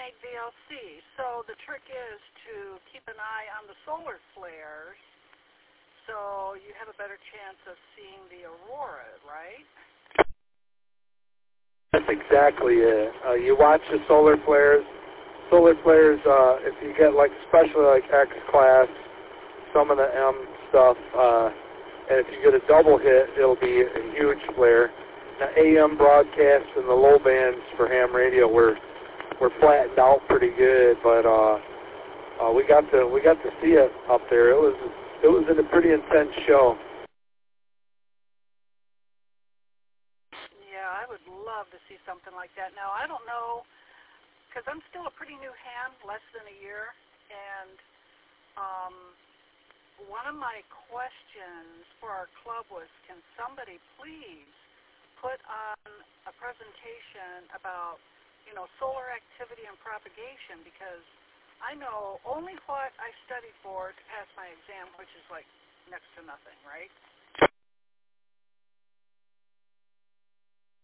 night VLC. So the trick is to keep an eye on the solar flares so you have a better chance of seeing the aurora, right? That's exactly it. You watch the solar flares. Solar flares, if you get like, especially like X class, some of the M stuff, and if you get a double hit, it'll be a huge flare. The AM broadcasts and the low bands for ham radio were flattened out pretty good, but we got to see it up there. It was a pretty intense show. Yeah, I would love to see something like that. Now, I don't know, because I'm still a pretty new ham, less than a year, and one of my questions for our club was, can somebody please put on a presentation about, solar activity and propagation, because I know only what I studied for to pass my exam, which is like next to nothing, right?